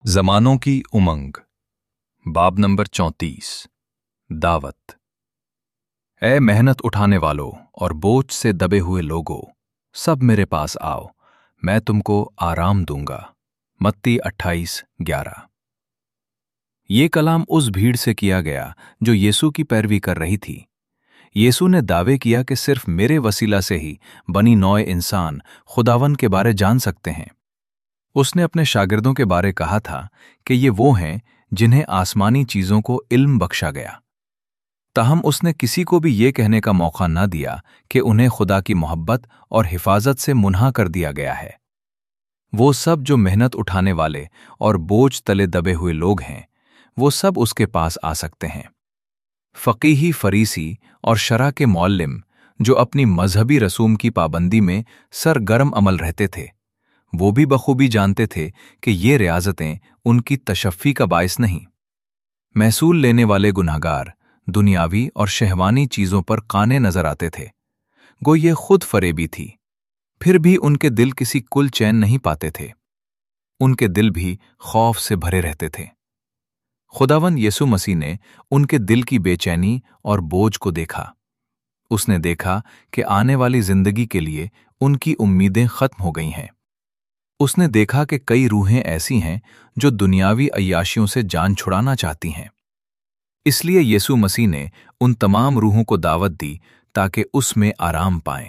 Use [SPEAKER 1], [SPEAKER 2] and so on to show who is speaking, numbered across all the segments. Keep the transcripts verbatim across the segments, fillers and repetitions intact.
[SPEAKER 1] जमानों की उमंग। बाब नंबर चौंतीस। दावत। ए मेहनत उठाने वालों और बोझ से दबे हुए लोगों, सब मेरे पास आओ, मैं तुमको आराम दूंगा। मत्ती अट्ठाईस ग्यारह। ये कलाम उस भीड़ से किया गया जो यीशु की पैरवी कर रही थी। यीशु ने दावे किया कि सिर्फ मेरे वसीला से ही बनी नौए इंसान खुदावन के बारे जान सकते हैं। उसने अपने शागिर्दों के बारे कहा था कि ये वो हैं जिन्हें आसमानी चीजों को इल्म बख्शा गया। ताहम उसने किसी को भी ये कहने का मौका न दिया कि उन्हें खुदा की मोहब्बत और हिफाजत से मुन्हा कर दिया गया है। वो सब जो मेहनत उठाने वाले और बोझ तले दबे हुए लोग हैं, वो सब उसके पास आ सकते हैं। फकीही फरीसी और शरा के मौल्लिम जो अपनी मजहबी रसूम की पाबंदी में सरगर्म अमल रहते थे, वो भी बखूबी जानते थे कि ये रियाजतें उनकी तशफ़ी का बायस नहीं। महसूल लेने वाले गुनाहगार दुनियावी और शहवानी चीज़ों पर काने नजर आते थे। गो ये खुद फरेबी थी, फिर भी उनके दिल किसी कुल चैन नहीं पाते थे। उनके दिल भी खौफ से भरे रहते थे। खुदावन यीशु मसीह ने उनके दिल की बेचैनी और बोझ को देखा। उसने देखा कि आने वाली जिंदगी के लिए उनकी उम्मीदें खत्म हो गई हैं। उसने देखा कि कई रूहें ऐसी हैं जो दुनियावी अय्याशियों से जान छुड़ाना चाहती हैं। इसलिए यीशु मसीह ने उन तमाम रूहों को दावत दी ताकि उसमें आराम पाएं।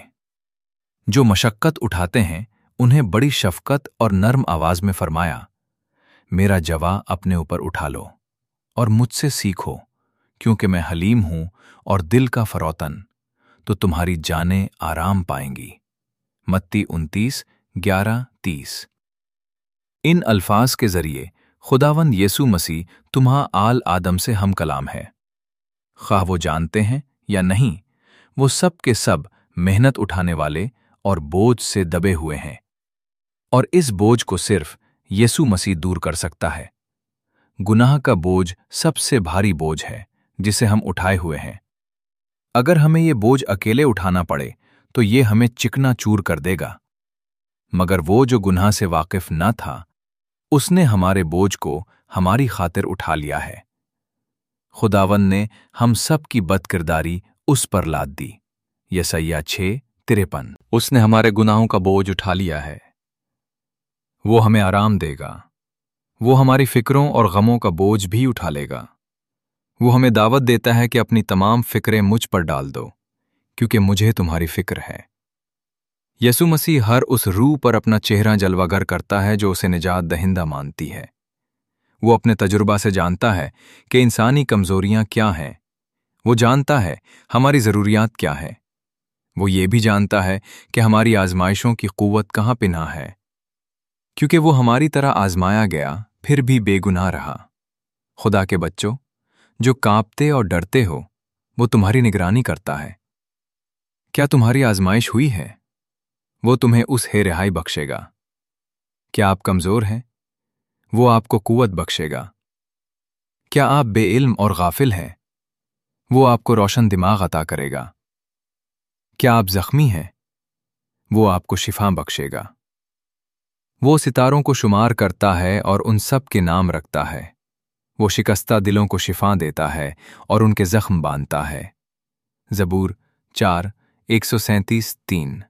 [SPEAKER 1] जो मशक्कत उठाते हैं उन्हें बड़ी शफकत और नर्म आवाज में फरमाया, मेरा जवा अपने ऊपर उठा लो और मुझसे सीखो, क्योंकि मैं हलीम हूं और दिल का फरौतन, तो तुम्हारी जानें आराम पाएंगी। मत्ती उनतीस ग्यारह तीस। इन अल्फाज के जरिए खुदावंद यीशु मसीह तुम्हा आल आदम से हम कलाम है। खा वो जानते हैं या नहीं, वो सब के सब मेहनत उठाने वाले और बोझ से दबे हुए हैं, और इस बोझ को सिर्फ यीशु मसीह दूर कर सकता है। गुनाह का बोझ सबसे भारी बोझ है जिसे हम उठाए हुए हैं। अगर हमें ये बोझ अकेले उठाना पड़े तो ये हमें चिकना चूर कर देगा, मगर वो जो गुनाह से वाकिफ न था, उसने हमारे बोझ को हमारी खातिर उठा लिया है। खुदावन ने हम सब की बदकिरदारी उस पर लाद दी। यशायाह छः तिरपन। उसने हमारे गुनाहों का बोझ उठा लिया है। वो हमें आराम देगा। वो हमारी फिक्रों और गमों का बोझ भी उठा लेगा। वो हमें दावत देता है कि अपनी तमाम फिक्रें मुझ पर डाल दो, क्योंकि मुझे तुम्हारी फिक्र है। यीशु मसीह हर उस रूह पर अपना चेहरा जलवागर करता है जो उसे निजात दहिंदा मानती है। वो अपने तजुर्बा से जानता है कि इंसानी कमजोरियां क्या हैं। वो जानता है हमारी ज़रूरियात क्या है। वो ये भी जानता है कि हमारी आजमाइशों की कुव्वत कहाँ पिना है। क्योंकि वो हमारी तरह आजमाया गया फिर भी बेगुनाह रहा। खुदा के बच्चों, जो कांपते और डरते हो, वो तुम्हारी निगरानी करता है। क्या तुम्हारी आजमाइश हुई है? वो तुम्हें उस हे रिहाई बख्शेगा। क्या आप कमजोर हैं? वो आपको कुव्वत बख्शेगा। क्या आप बेइल्म और गाफिल हैं? वो आपको रोशन दिमाग अता करेगा। क्या आप जख्मी हैं? वो आपको शिफा बख्शेगा। वो सितारों को शुमार करता है और उन सब के नाम रखता है। वो शिकस्ता दिलों को शिफा देता है और उनके जख्म बांधता है। ज़बूर चार एक सौ सैंतीस तीन।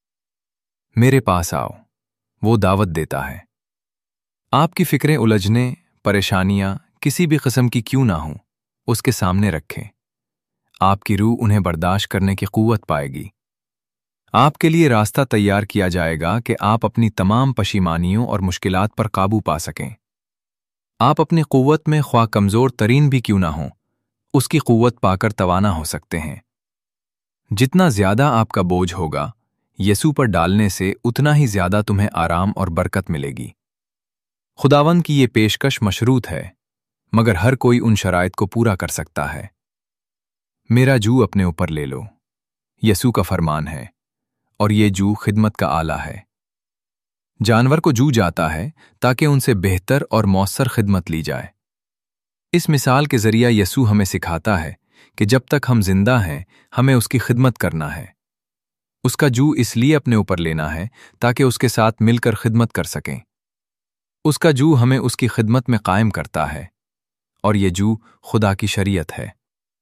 [SPEAKER 1] मेरे पास आओ, वो दावत देता है। आपकी फिक्रें उलझने, परेशानियां किसी भी किस्म की क्यों ना हों, उसके सामने रखें। आपकी रूह उन्हें बर्दाश्त करने की कुव्वत पाएगी। आपके लिए रास्ता तैयार किया जाएगा कि आप अपनी तमाम पशीमानियों और मुश्किलात पर काबू पा सकें। आप अपनी कुव्वत में ख्वाह कमजोर तरीन भी क्यों ना हों, उसकी कुव्वत पाकर तवाना हो सकते हैं। जितना ज्यादा आपका बोझ होगा, यीशु पर डालने से उतना ही ज्यादा तुम्हें आराम और बरकत मिलेगी। खुदावन की ये पेशकश मशरूत है, मगर हर कोई उन शराइत को पूरा कर सकता है। मेरा जू अपने ऊपर ले लो, यीशु का फरमान है, और ये जू खिदमत का आला है। जानवर को जू जाता है ताकि उनसे बेहतर और मौसर खिदमत ली जाए। इस मिसाल के जरिए यीशु हमें सिखाता है कि जब तक हम जिंदा हैं, हमें उसकी खिदमत करना है। उसका जू इसलिए अपने ऊपर लेना है ताकि उसके साथ मिलकर खिदमत कर सकें। اس کا جو ہمیں اس کی خدمت میں قائم کرتا ہے، اور یہ جو خدا کی شریعت ہے۔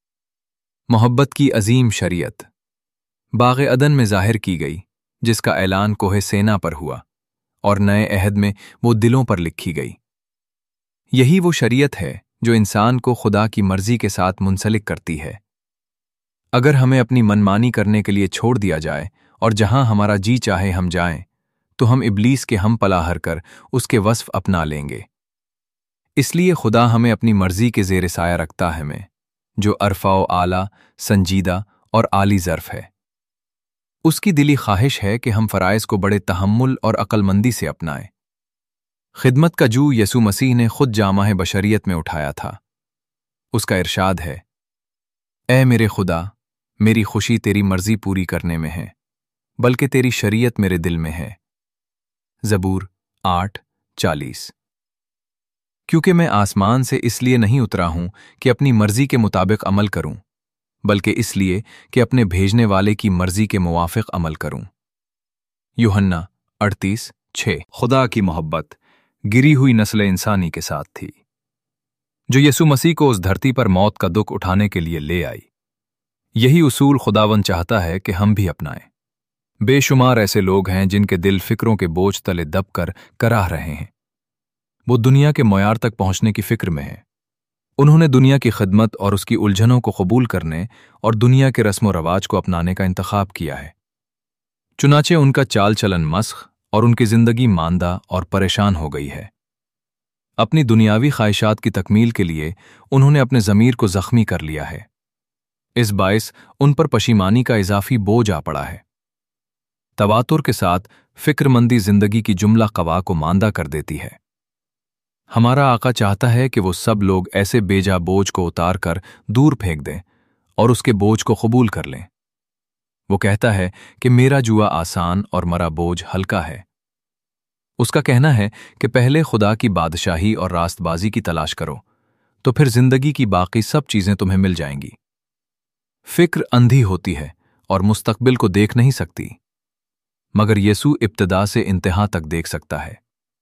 [SPEAKER 1] محبت کی عظیم شریعت باغ عدن میں ظاہر کی گئی، جس کا اعلان کوہ سینا پر ہوا، اور نئے عہد میں وہ دلوں پر لکھی گئی۔ یہی وہ شریعت ہے جو انسان کو خدا کی مرضی کے ساتھ منسلک کرتی ہے۔ اگر ہمیں اپنی منمانی کرنے کے لیے چھوڑ دیا جائے اور جہاں ہمارا جی چاہے ہم جائیں، تو ہم ابلیس کے ہم پلا ہر کر اس کے وصف اپنا لیں گے۔ اس لیے خدا ہمیں اپنی مرضی کے زیر سایہ رکھتا ہے، میں جو عرفہ و اعلیٰ، سنجیدہ اور عالی ظرف ہے۔ اس کی دلی خواہش ہے کہ ہم فرائض کو بڑے تحمل اور عقل مندی سے اپنائیں۔ خدمت کا جو یسوع مسیح نے خود جامہ بشریت میں اٹھایا تھا۔ اس کا ارشاد ہے، اے میرے خدا، میری خوشی تیری مرضی پوری کرنے میں ہے، بلکہ تیری شریعت میرے دل میں ہے۔ زبور آٹھ چالیس۔ کیونکہ میں آسمان سے اس لیے نہیں اترا ہوں کہ اپنی مرضی کے مطابق عمل کروں، بلکہ اس لیے کہ اپنے بھیجنے والے کی مرضی کے موافق عمل کروں۔ یوحنا اڑتیس چھ۔ خدا کی محبت گری ہوئی نسل انسانی کے ساتھ تھی، جو یسوع مسیح کو اس دھرتی پر موت کا دکھ اٹھانے کے لیے لے آئی۔ یہی اصول خداوند چاہتا ہے کہ ہم بھی اپنائیں۔ بے شمار ایسے لوگ ہیں جن کے دل فکروں کے بوجھ تلے دب کر کراہ رہے ہیں۔ وہ دنیا کے معیار تک پہنچنے کی فکر میں ہیں۔ انہوں نے دنیا کی خدمت اور اس کی الجھنوں کو قبول کرنے اور دنیا کے رسم و رواج کو اپنانے کا انتخاب کیا ہے۔ چنانچہ ان کا چال چلن مسخ اور ان کی زندگی ماندہ اور پریشان ہو گئی ہے۔ اپنی دنیاوی خواہشات کی تکمیل کے لیے انہوں نے اپنے ضمیر کو زخمی کر لیا ہے۔ اس باعث ان پر پشیمانی کا اضافی بوجھ آ پڑا ہے۔ تواتر کے ساتھ فکر مندی زندگی کی جملہ قوا کو ماندہ کر دیتی ہے۔ ہمارا آقا چاہتا ہے کہ وہ سب لوگ ایسے بیجا بوجھ کو اتار کر دور پھینک دیں اور اس کے بوجھ کو قبول کر لیں۔ وہ کہتا ہے کہ میرا جوا آسان اور مرا بوجھ ہلکا ہے۔ اس کا کہنا ہے کہ پہلے خدا کی بادشاہی اور راست بازی کی تلاش کرو، تو پھر زندگی کی باقی سب چیزیں تمہیں مل جائیں گی۔ فکر اندھی ہوتی ہے اور مستقبل کو دیکھ نہیں سکتی، مگر یسوع ابتدا سے انتہا تک دیکھ سکتا ہے۔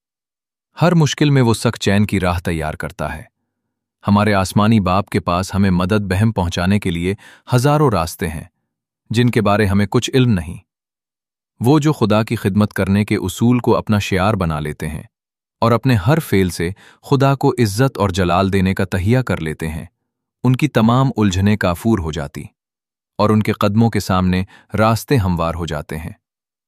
[SPEAKER 1] ہر مشکل میں وہ سخت چین کی راہ تیار کرتا ہے۔ ہمارے آسمانی باپ کے پاس ہمیں مدد بہم پہنچانے کے لیے ہزاروں راستے ہیں جن کے بارے ہمیں کچھ علم نہیں۔ وہ جو خدا کی خدمت کرنے کے اصول کو اپنا شعار بنا لیتے ہیں اور اپنے ہر فعل سے خدا کو عزت اور جلال دینے کا تہیہ کر لیتے ہیں، ان کی تمام الجھنیں کافور ہو جاتی اور ان کے قدموں کے سامنے راستے ہموار ہو جاتے ہیں۔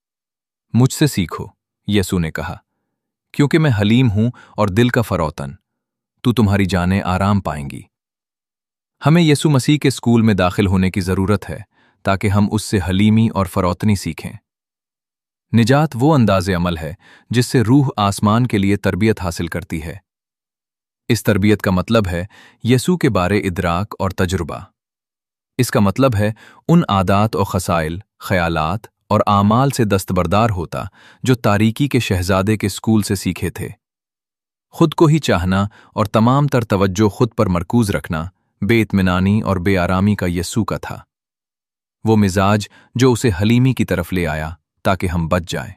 [SPEAKER 1] مجھ سے سیکھو، یسوع نے کہا، کیونکہ میں حلیم ہوں اور دل کا فروتن، تو تمہاری جانیں آرام پائیں گی۔ ہمیں یسوع مسیح کے اسکول میں داخل ہونے کی ضرورت ہے تاکہ ہم اس سے حلیمی اور فروتنی سیکھیں۔ نجات وہ انداز عمل ہے جس سے روح آسمان کے لیے تربیت حاصل کرتی ہے۔ اس تربیت کا مطلب ہے یسوع کے بارے ادراک اور تجربہ۔ اس کا مطلب ہے ان عادات و خصائل، خیالات اور اعمال سے دستبردار ہوتا جو تاریکی کے شہزادے کے اسکول سے سیکھے تھے۔ خود کو ہی چاہنا اور تمام تر توجہ خود پر مرکوز رکھنا بے اطمینانی اور بے آرامی کا یسوع کا تھا۔ وہ مزاج جو اسے حلیمی کی طرف لے آیا تاکہ ہم بچ جائیں۔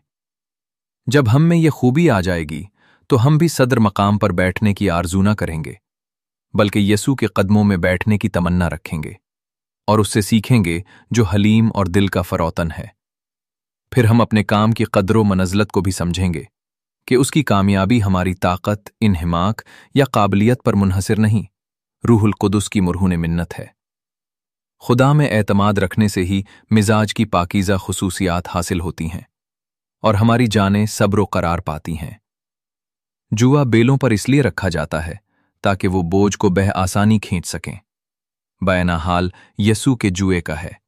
[SPEAKER 1] جب ہم میں یہ خوبی آ جائے گی تو ہم بھی صدر مقام پر بیٹھنے کی آرزو نہ کریں گے، بلکہ یسوع کے قدموں میں بیٹھنے کی تمنا رکھیں گے اور اس سے سیکھیں گے جو حلیم اور دل کا فروتن ہے۔ پھر ہم اپنے کام کی قدر و منزلت کو بھی سمجھیں گے کہ اس کی کامیابی ہماری طاقت، انہماک یا قابلیت پر منحصر نہیں، روح القدس کی مرہون منت ہے۔ خدا میں اعتماد رکھنے سے ہی مزاج کی پاکیزہ خصوصیات حاصل ہوتی ہیں اور ہماری جانیں صبر و قرار پاتی ہیں۔ جوا بیلوں پر اس لیے رکھا جاتا ہے تاکہ وہ بوجھ کو بہ آسانی کھینچ سکیں۔ بیانہ حال یسوع کے جوئے کا ہے۔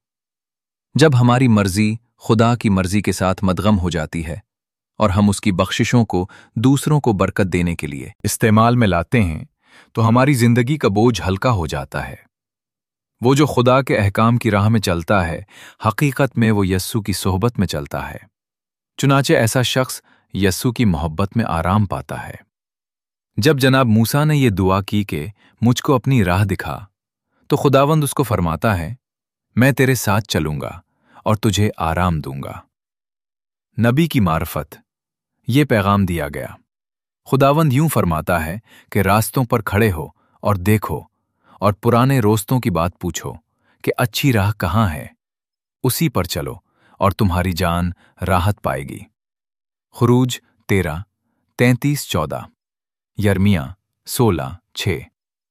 [SPEAKER 1] جب ہماری مرضی خدا کی مرضی کے ساتھ مدغم ہو جاتی ہے اور ہم اس کی بخششوں کو دوسروں کو برکت دینے کے لیے استعمال میں لاتے ہیں تو ہماری زندگی کا بوجھ ہلکا ہو جاتا ہے۔ وہ جو خدا کے احکام کی راہ میں چلتا ہے، حقیقت میں وہ یسوع کی صحبت میں چلتا ہے۔ چنانچہ ایسا شخص یسوع کی محبت میں آرام پاتا ہے۔ جب جناب موسیٰ نے یہ دعا کی کہ مجھ کو اپنی راہ دکھا، تو خداوند اس کو فرماتا ہے، میں تیرے ساتھ چلوں گا اور تجھے آرام دوں گا۔ نبی کی معرفت، یہ پیغام دیا گیا، खुदावंद यूं फरमाता है कि रास्तों पर खड़े हो और देखो और पुराने रोस्तों की बात पूछो कि अच्छी राह कहाँ है, उसी पर चलो और तुम्हारी जान राहत पाएगी। खुरूज तेरह तैंतीस चौदह, यर्मिया सोलह छः।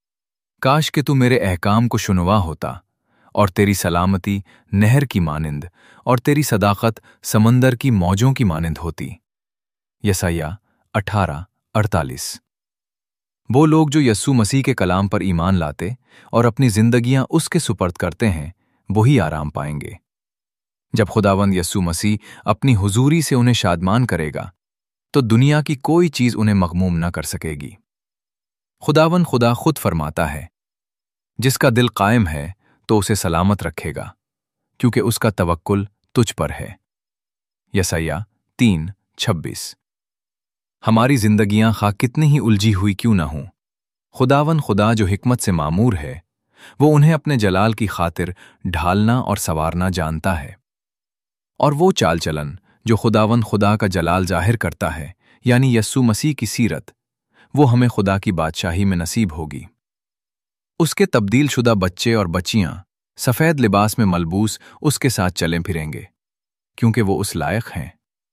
[SPEAKER 1] काश कि तू मेरे अहकाम को सुनवा होता और तेरी सलामती नहर की मानिंद और तेरी सदाकत समंदर की मौजों की मानिंद होती। यसाया अठारह अड़तालीस। वो लोग जो यस्सु मसीह के कलाम पर ईमान लाते और अपनी जिंदगियां उसके सुपर्द करते हैं, वही आराम पाएंगे। जब खुदावंद यस्सु मसीह अपनी हुजूरी से उन्हें शादमान करेगा, तो दुनिया की कोई चीज उन्हें मगमूम न कर सकेगी। खुदावंद खुदा खुद फरमाता है, जिसका दिल कायम है तो उसे सलामत रखेगा, क्योंकि उसका तवक्कुल तुझ पर है। यसाया तीन छब्बीस। हमारी जिंदगियां खा कितनी ही उलझी हुई क्यों ना हों, खुदावन खुदा जो हिकमत से मामूर है, वो उन्हें अपने जलाल की खातिर ढालना और संवारना जानता है। और वो चाल चलन जो खुदावन खुदा का जलाल जाहिर करता है, यानी यस्सु मसीह की सीरत, वो हमें खुदा की बादशाही में नसीब होगी। उसके तब्दील शुदा बच्चे और बच्चियां सफेद लिबास में मलबूस उसके साथ चलें फिरेंगे, क्योंकि वो उस लायक हैं।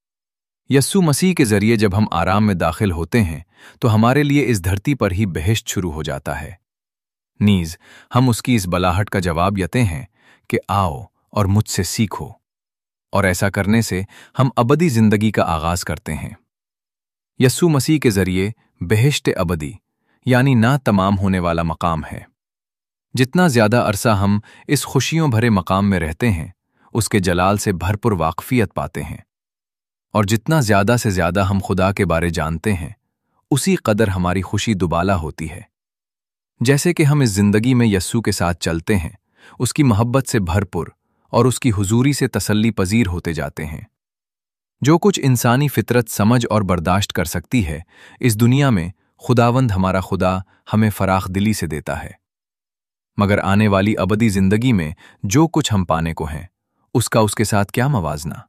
[SPEAKER 1] यस्सु मसीह के जरिए जब हम आराम में दाखिल होते हैं, तो हमारे लिए इस धरती पर ही बहिश्त शुरू हो जाता है। नीज हम उसकी इस बलाहट का जवाब यते हैं कि आओ और मुझसे सीखो, और ऐसा करने से हम अबदी जिंदगी का आगाज करते हैं। यस्सु मसीह के जरिए बहिश्त अबदी यानी ना तमाम होने वाला मकाम है। जितना ज्यादा अरसा हम इस खुशियों भरे मकाम में रहते हैं, उसके जलाल से भरपूर वाकफियत पाते हैं। और जितना ज्यादा से ज्यादा हम खुदा के बारे जानते हैं, उसी कदर हमारी खुशी दुबाला होती है। जैसे कि हम इस जिंदगी में यस्सु के साथ चलते हैं, उसकी मोहब्बत से भरपूर और उसकी हुजूरी से तसल्ली पजीर होते जाते हैं। जो कुछ इंसानी फितरत समझ और बर्दाश्त कर सकती है, इस दुनिया में खुदावंद हमारा खुदा हमें फराख दिली से देता है। मगर आने वाली अबदी जिंदगी में जो कुछ हम पाने को हैं, उसका उसके साथ क्या मवाजना।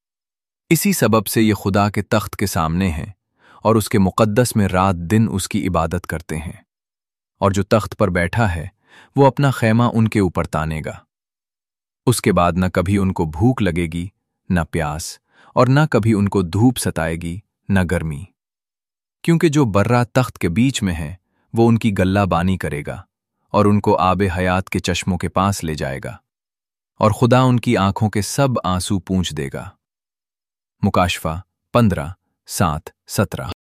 [SPEAKER 1] इसी सबब से ये खुदा के तख्त के सामने हैं और उसके मुक़द्दस में रात दिन उसकी इबादत करते हैं। और जो तख्त पर बैठा है, वो अपना खैमा उनके ऊपर तानेगा। उसके बाद न कभी उनको भूख लगेगी, न प्यास, और न कभी उनको धूप सताएगी, न गर्मी, क्योंकि जो बर्रा तख्त के बीच में है, वो उनकी गल्ला बानी करेगा और उनको आबे हयात के चश्मों के पास ले जाएगा, और खुदा उनकी आंखों के सब आंसू पूंछ देगा। मुकाशफा पंद्रह सात सत्रह।